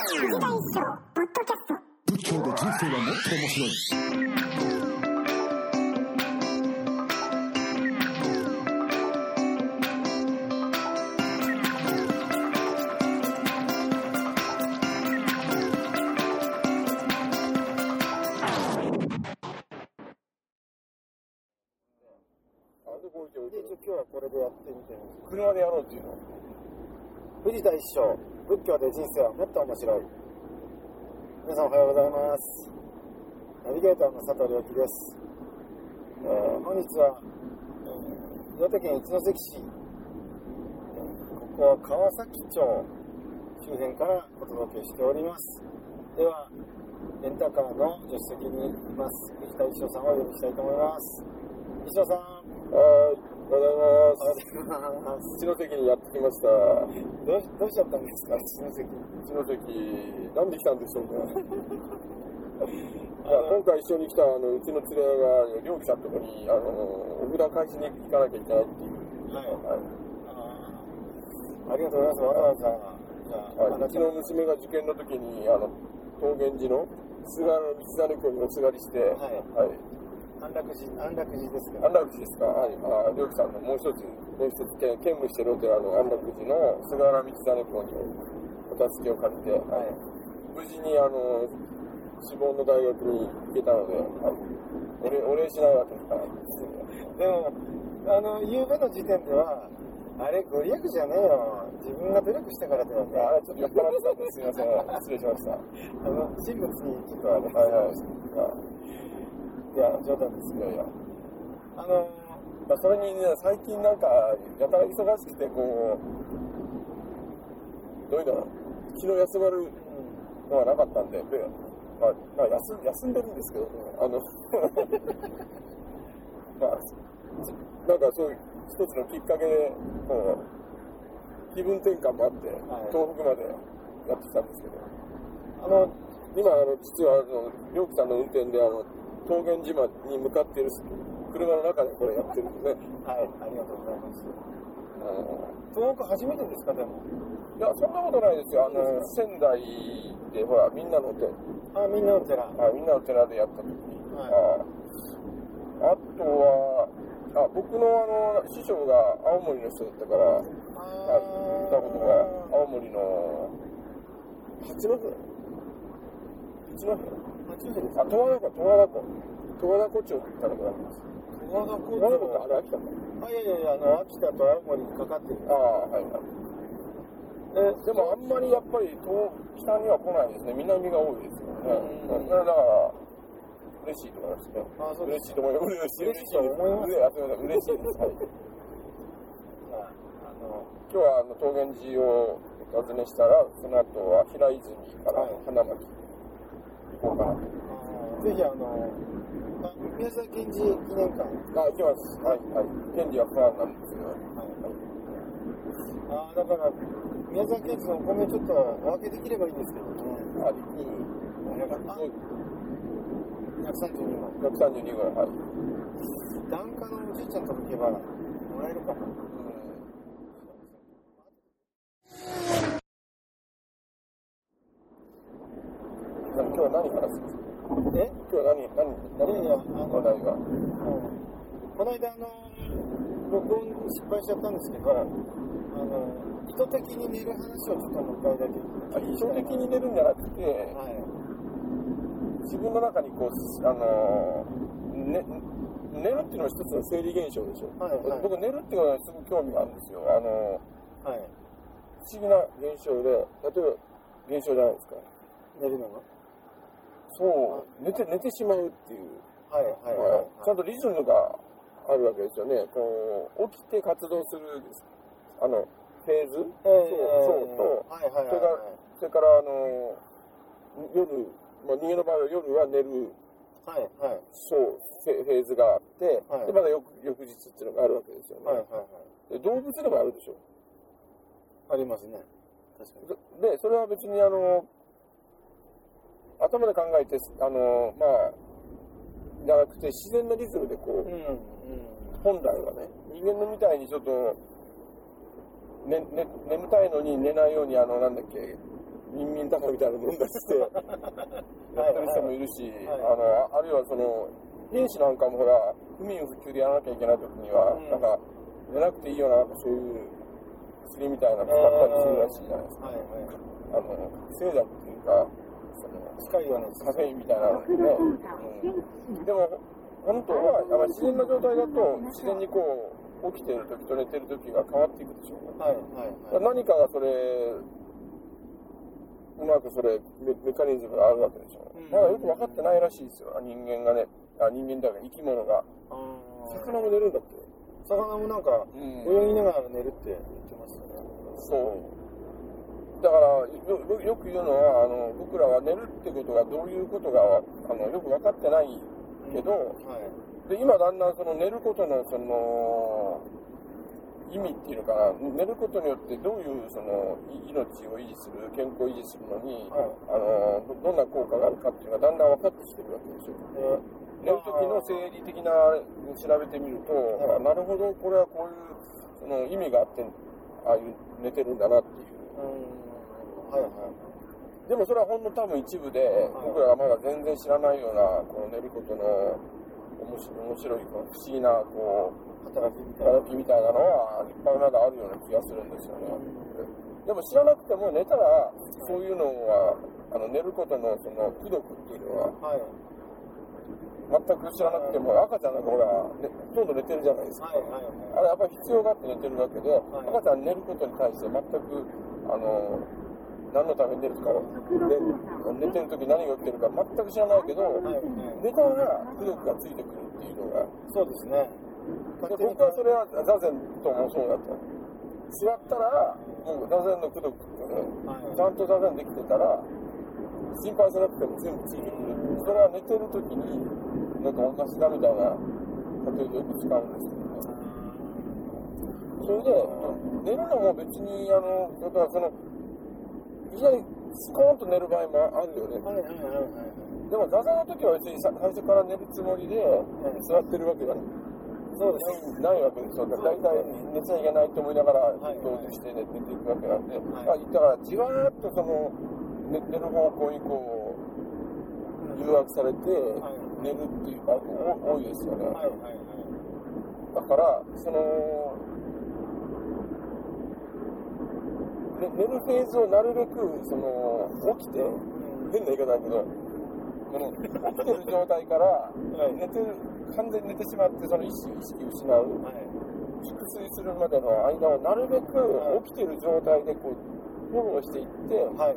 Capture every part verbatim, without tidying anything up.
藤田一生ポッドキャスト。 仏教で人生はもっと面白い。 今日はこれでやってみてみます。車でやろうっていうの。藤田一生、仏教で人生はもっと面白い。皆さんおはようございます。ナビゲーターの佐藤良樹です。えー、本日は、えー、岩手県一関市、えー、ここは川崎町周辺からお届けしております。では、レンタカーの助手席にいます。藤田一生さんをお呼びしたいと思います。一生さん。 はい。おはようございます。一ノ関にやってきました。 どうし、どうしちゃったんですか、一ノ関。 一ノ関、なんで来たんでしょうか。今回一緒に来たあのうちの連れが良樹さんのところにあのお札返しに行かなきゃいけないっていう。はい。はい、 あ, ありがとうございます。わざわざ。じゃあ、 はい、うちの娘が受験の時にあの桃源寺の菅原道真公におすがりして、はい。はい、 安楽寺、安楽寺ですか。 安楽寺ですか。はい。あ、良樹さんのもう一つ、もう一つ兼務してるお寺の安楽寺の菅原道真公にお助けを借りて、はい、無事にあの志望の大学に行けたので、はい、お礼、お礼しないわけにいかないんです。 でも、あの、夕べの時点では、あれ、ご利益じゃねえよ。自分が努力したからだよね。 あれ、ちょっと酔っ払ってたんです。すいません。失礼しました。 あの、神仏にちょっとあれ、 はいはい。 いや、冗談ですよ。いや、 あのー、まあ、それにね、最近なんか、やたら忙しくて、こう、どういうの、気の休まるのはなかったんで、で、まあ、まあ、休、休んでるんですけどね、あの、まあ、なんかそういう一つのきっかけで、こう、気分転換もあって、はい、東北までやってきたんですけど、あの、今、あの、実は、あの、良樹さんの運転で、あの、桃源島に向かっている車の中でこれやってるんですね。 はい、ありがとうございます。東北初めてですか、でも。 いや、そんなことないですよ。あの、仙台で、ほら、みんなのお寺。 あ、みんなの寺。 あ、みんなの寺でやった時に。はい、あ, あとは、あ、僕のあの、師匠が青森の人だったから、あ行ったことが、青森の、八戸八戸あ、十和田湖、十和田湖。十和田湖町に行ったことがあります。 十和田湖町ってあれ、秋田か。 あ、いやいやいや、あの、秋田と青森にかかってる。 ああ、はいはい。え、でもあんまりやっぱり東北には来ないですね。南が多いですよね。だから、嬉しいと思いますね。 ああ、そうです。 嬉しいと思います。嬉しい。 嬉しいと思います。 嬉しいです。はい。 じゃあ、あの、 今日はあの桃源寺をお尋ねしたら、その後は平泉から花巻。行こうかな。 ぜひあの、あ、宮沢賢治記念館。 あ、行きます。はい、はい。賢治はファンなんですよ。はい、 はい。あ、だから、宮沢賢治のお米ちょっとお分けできればいいんですけどね。 あ、できる。 ひゃくさんじゅうにごう。 ひゃくさんじゅうにごう、はい。 檀家のおじいちゃんとこ行けば、もらえるかな。 今日は何話すんですか？え？今日は何、何、何、 いやいや、あの、 話題が。 この間、あの、録音失敗しちゃったんですけど、あの、意図的に寝る話をちょっともう一回だけ。 あ、意図的に寝るんじゃなくて、はい、自分の中にこう、あの、ね、寝るっていうのは一つの生理現象でしょ。はいはい、僕、寝るっていうのはすごく興味があるんですよ。あの、はい、不思議な現象で、例えば、現象じゃないですか。 寝るのがそう、寝て、寝てしまうっていう。 はいはいはい、はい。 ちゃんとリズムがあるわけですよね。こう、起きて活動する、あの、フェーズ、えー、そう、そうと、はいはいはいはい、それから、それから、あの、夜、まあ、人間の場合は夜は寝る、 はいはい、 そう、フェーズがあって、はい、で、まだ翌、翌日っていうのがあるわけですよね。はいはいはい、で動物でもあるでしょ。 ありますね。確かに。で、それは別にあの、頭で考えて、あの、まあ、じゃなくて自然なリズムでこう、うんうん、本来はね、人間のみたいにちょっと、ねね、眠たいのに寝ないように、あの、なんだっけ、 ミンミンタカみたいなの飲んだりしてやってる人もいるし、 はいはいあのあるいはその兵士なんかもほら不眠不休でやらなきゃいけない時には、 うん、 なんか寝なくていいようななんかそういう薬みたいなの使ったりするらしいじゃないですか。 はいはい、 あの覚醒剤っていうかその近いようなカフェインみたいなのね、うん、でも本当はあの自然な状態だと自然にこう起きてる時と寝てる時が変わっていくでしょうね。 はいはいはい、 何かがそれうまくそれ メ, メカニズムがあるわけでしょう、うん、まだよく分かってないらしいですよ、人間がね、あ人間だから生き物が。魚も寝るんだって。 魚もなんか、うん、泳ぎながら寝るって言ってましたね。 そうだから よ, よく言うのはあの僕らは寝るってことがどういうことがあのよく分かってないけど、うんはい、で今だんだんその寝ることのその意味っていうのかな、寝ることによってどういうその命を維持する、健康を維持するのに、はい、あの ど, どんな効果があるかっていうのがだんだん分かってきてるわけでしょ。えー寝る時の生理的な調べてみると、はい、なるほどこれはこういうその意味があってああいう寝てるんだなっていう、うんはいはい、でもそれはほんの多分一部で、はい、僕らがまだ全然知らないようなこの寝ることの面白い、面白いこの不思議なこう働きみたいな、働きみたいなのはいっぱいまだあるような気がするんですよね、うん、でも知らなくても寝たらそういうのはあの寝ることのその功徳っていうのは、はい全く知らなくても赤ちゃんなんかほら、ね、ほとんど寝てるじゃないですか、はいはいはい、あれやっぱり必要があって寝てるわけで、はい、赤ちゃん寝ることに対して全くあの何のために寝るかで寝てる時何が起きてるか全く知らないけど、はいはい、寝たら功徳がついてくるっていうのがそうですね。 で僕はそれは座禅ともそうだった。座ったらもう座禅の功徳ってね、はい、ちゃんと座禅できてたら心配しなくても全部ついてくる。それは寝てる時になんかおかしだみたいな例えでよく使うんですけどね。それで寝るのも別にあのだからそのいきなりスコーンと寝る場合もあるよね。はいはいはいはい、でも座禅の時は別に最初から寝るつもりで座ってるわけだね。そうですない、ないわけですよ。だいたい寝ちゃいけないと思いながら同時して寝ていくわけなんで、はい、だからじわーっとその寝てる方向にこう誘惑されて寝るっていう場合も多いですよね。はいはいはい、だからその、ね、寝るフェーズをなるべくその起きて変な言い方だけどこの起きてる状態から寝てる完全に寝てしまってその意識意識失う、はい、熟睡するまでの間をなるべく起きてる状態でこうフォローしていって、はいはい、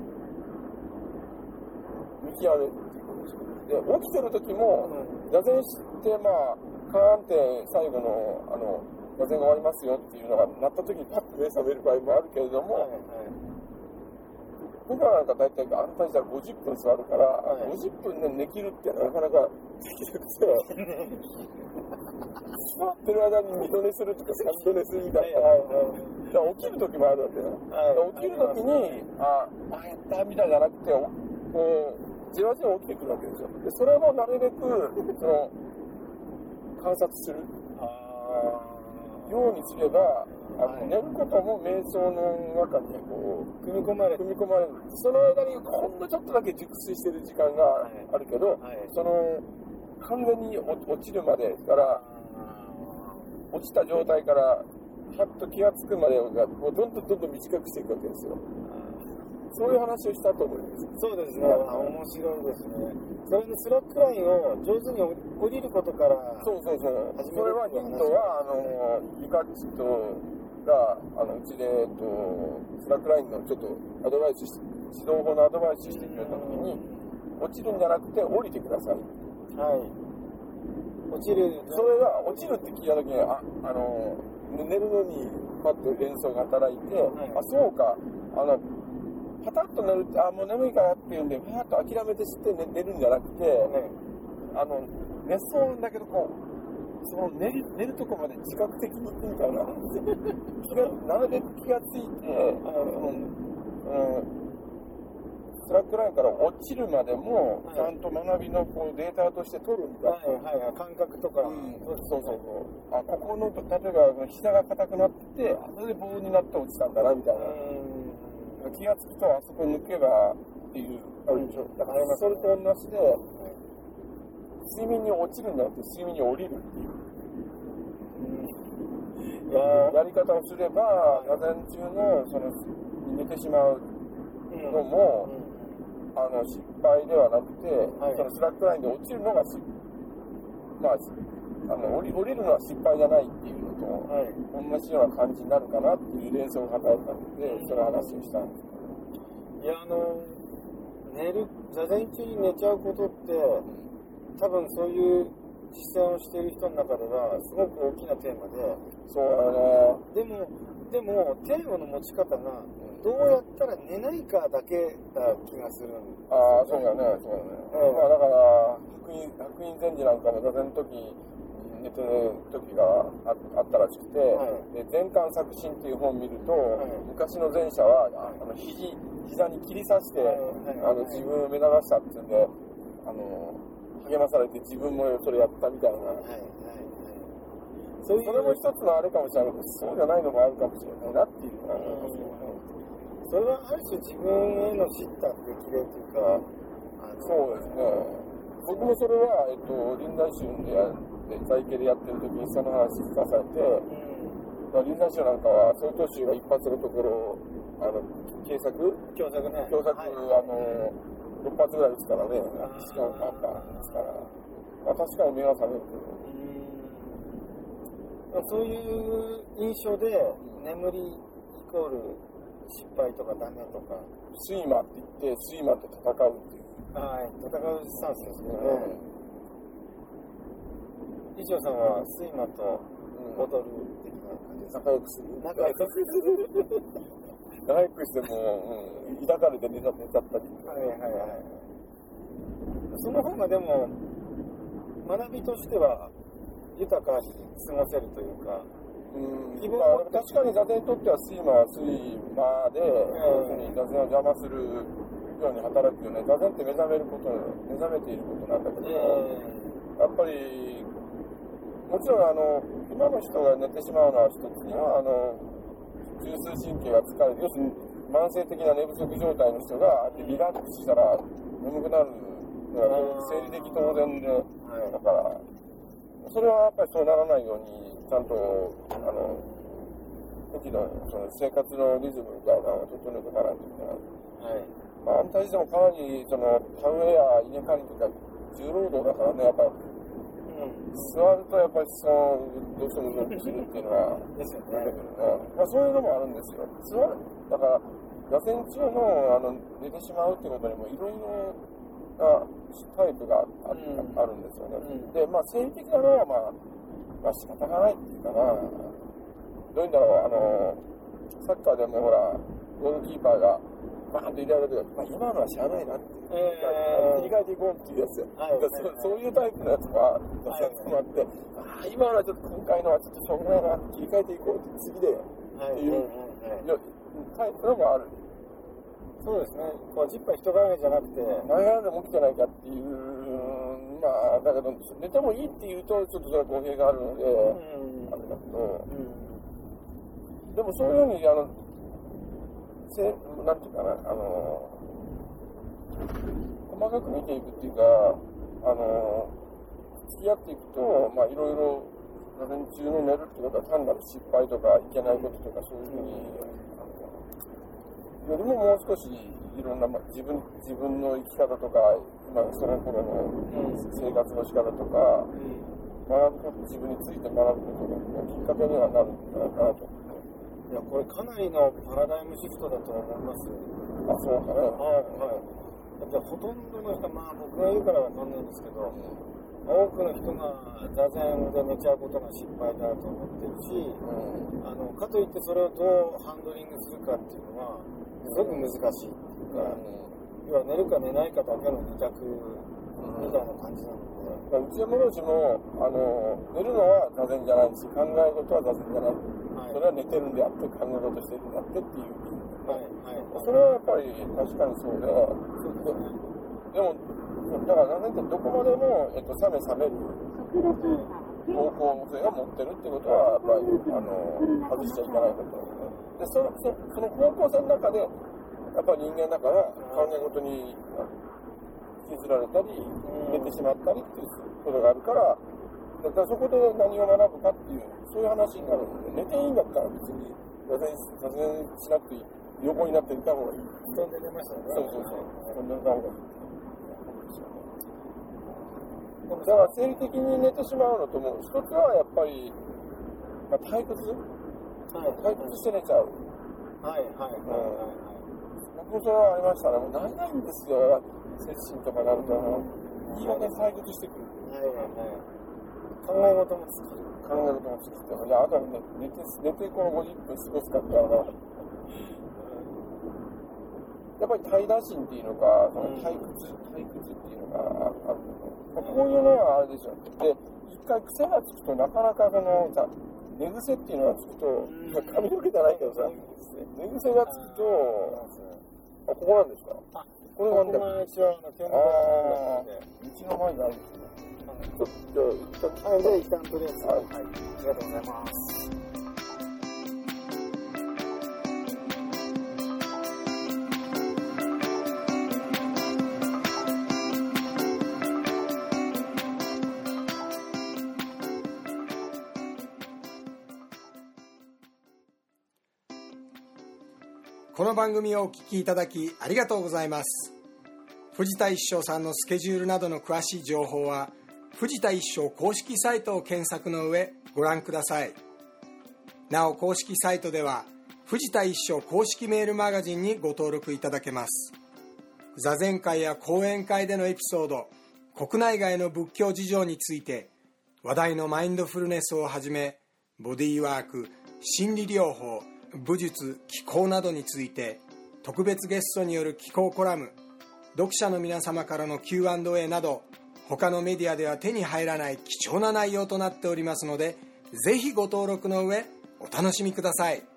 見極めるっていうことです。で起きてる時も座禅してまあカーンって最後のあの座禅が終わりますよっていうのがなった時にパッと目覚める場合もあるけれども、はいはい、僕らなんか大体安泰したらごじゅっぷん座るから、はい、ごじゅっぷんで寝切るってなかなかできなくて座ってる間に二度寝するとか三度寝するみたいな、はいはい、だから起きる時もあるわけだ、はい、起きる時にああやったみたいじゃなくてこうじわじわ起きてくるわけですよ。でそれもなるべくその観察するようにすればあの寝ることも瞑想の中にこう組み込まれ組み込まれる。その間にほんのちょっとだけ熟睡してる時間があるけど、はいはい、その完全に落ちるまでから落ちた状態からパッと気がつくまでがもうどんどんどんどん短くしていくわけですよ。そういう話をしたと思います。 そうですね。面白いですね。それでスラックラインを上手に降りることから。 そうそうそう。それはヒントはあのイカッチとがあのうちでえっとスラックラインのちょっとアドバイスし指導法のアドバイスしてくれたときに落ちるんじゃなくて降りてください。はい。落ちる。それが落ちるって聞いたときにああの寝るのにパッと連想が働いて、はい、あそうかあの。パタッと寝るって、あ、もう眠いからっていうんで、パタッと諦めてして 寝, 寝るんじゃなくて、ね、あの、寝そうなんだけど、こう、その寝る、寝るとこまで自覚的に行くみたいな。気がなるべく気がついて、あの、うん、スラックラインから落ちるまでも、ちゃんと学びのこうデータとして取るみたいな。はいはいはい、感覚とか。うん、そうそうそう。あ、ここの、例えば、膝が硬くなってて、それで棒になって落ちたんだな、みたいな。 気がつくとあそこ抜けばっていうあるでしょ。だからそれと同じで、睡眠に落ちるんじゃなくて睡眠に降りるっていう、うん、やり方をすれば座禅中のその寝てしまうのも、うん、あの失敗ではなくて、はい、そのスラックラインで落ちるのが失まああの降り、降りるのは失敗じゃないっていうのと、はい、同じような感じになるかなっていう連想が働いたので、その話をしたんですけど。 いや、あの、寝る、座禅中に寝ちゃうことって、多分そういう実践をしている人の中では、すごく大きなテーマで、 そうだね。 でも、でも、テーマの持ち方が、どうやったら寝ないかだけな気がするんですよ、ね。 ああ、そうだね、そうだね。うん、まあだから、白隠、白隠禅師なんかも座禅の時、寝てる時が あ, あったらしくて、はい、で禅観作心っていう本を見ると、はい、昔の禅者はあの 肘, 膝に切り刺して、はい、あの自分を目覚ましたっていうんであの励まされて自分もそれやったみたいな、はいはいはい、そういうそれも一つのあれかもしれないけどそうじゃないのもあるかもしれないなっていうのがありますよね。 それはある種自分への知った激励というかそうですね。僕もそれは、えっと、臨済宗でやって在家でやってる時にその話聞かされて、うん、臨済宗なんかは曹洞宗が一発のところあの警作教作ね教作、はい、あのろっ発ぐらい打つからねしかもパンパンですから、まあ、確かに目が覚めるけど、うん、そういう印象で眠りイコール失敗とかダメとか睡魔って言って睡魔と戦うっていうはい、戦うスタンスですけどね。一条さんは睡魔と踊る的な感じですか？ 仲良くする。 仲良くする。 仲良くしても、うん、抱かれて寝ちゃったり。 はいはいはい。その方がでも、学びとしては豊かに過ごせるというか、 うん、まあ、確かに座禅にとっては睡魔は睡魔で、要するに座禅を邪魔するように働くよね。座禅って目覚めること、目覚めていることなんだけど、やっぱりもちろんあの今の人が寝てしまうのは一つにはあの中枢神経が疲れる、要するに慢性的な寝不足状態の人がリラックスしたら眠くなるのが生理的当然で、だからそれはやっぱりそうならないようにちゃんとあの適度にその生活のリズムみたいなのを整えておかないといけない。はい。まあ、あんたにしてもかなりその田植えや稲刈りとか重労働だからね、やっぱり、うん、座るとやっぱりそうどうしても動きするっていうのはですよね。まあ、そういうのもあるんですよ。座るだから座禅中のあの寝てしまうっていうことにもいろいろなタイプが あ,、うん、あるんですよね。うん、で、まあ生理的なのはまあ、まあ仕方がないっていうかな。どういうんだろう、あのサッカーでもほらゴールキーパーがバーンと入れられるけど、まあ、今のはしゃあないなって、えー、切り替えていこうっていうやつ、はいはいはい、そ, そういうタイプのやつがたくさんあって、はいはい、あ今のはちょっと今回のはちょっとしょうがないなって切り替えていこうって次で、はい、っていう、はいはい、タイプのもある。 そうですね、こうジッパー人がじゃなくて前からでも起きてないかっていう、まあだけど寝てもいいっていうとちょっとそれは公平があるので、うん、あれだけど、うん、でもそういうふうにあのせなんていうかな、あの細かく見ていくっていうか、あの付き合っていくと、まあいろいろ座禅中の寝るってことは単なる失敗とかいけないこととかそういうふうに、よりももう少しいろんな、まあ、自分自分の生き方とか、まあ、その頃の生活の仕方とか、うん、学ぶこと自分について学ぶことのきっかけにはなるんじゃないかなと。 いや、これかなりのパラダイムシフトだと思います。 あ、そうかね。 はいはい。だってほとんどの人、まあ僕が言うからわかんないんですけど、うん、多くの人が座禅で寝ちゃうことが失敗だと思ってるし、うん、あのかといってそれをどうハンドリングするかっていうのはすごく難しいっていうか、うん、要は寝るか寝ないかだけの二択みたいな感じなので、 うちの者たちもあの寝るのは座禅じゃないし、考え事は座禅じゃない、はい、それは寝てるんであって考え事してるんであってっていう、はいはい、それはやっぱり確かにそうで、そうですね、でもだから座禅ってどこまでも、えっと、冷め冷める方向性を持ってるってことはやっぱりあの外しちゃいけないことで、そのそその方向性の中でやっぱり人間だから考え事に引きずられたり寝てしまったりっていうことがあるから、だからそこで何を学ぶかっていうそういう話になるので、寝ていいんだったら別に座禅座禅しなくていい、横になっていた方がいい。 布団で寝ましたね。 そうそうそう、布団で寝た方がいい。だから生理的に寝てしまうのともう一つはやっぱり、まあ、退屈、はい、退屈して寝ちゃう。 はいはいはいはい、はい。 僕それはありましたね。もうなれないんですよ。接心とかなるといい加減退屈してくる。 はいはいはい。考え事も尽きる。 考え事も尽きて、いやあとはね寝て寝てこのごじゅっぷん過ごすかってあの。やっぱり怠惰心っていうのか、その退屈、退屈っていうのがあるので、まあ、こういうのはあれですよ。で、一回癖がつくとなかなかそのさ、寝癖っていうのがつくと、髪の毛じゃないけどさ、寝癖がつくと、あ、ここなんですか？ あ、 これなんだ。 ここが一応の基本あ的なー、道の前にあるんですね。ちょっと、一旦、 はい、じゃあ一旦とりあえず、 はい、 はい、ありがとうございます。 この番組をお聞きいただきありがとうございます。藤田一生さんのスケジュールなどの詳しい情報は藤田一生公式サイトを検索の上ご覧ください。なお公式サイトでは藤田一生公式メールマガジンにご登録いただけます。座禅会や講演会でのエピソード、国内外の仏教事情について、話題のマインドフルネスをはじめボディーワーク、心理療法、武術、気功などについて特別ゲストによる気功コラム、読者の皆様からの キューアンドエー など他のメディアでは手に入らない貴重な内容となっておりますので、ぜひご登録の上お楽しみください。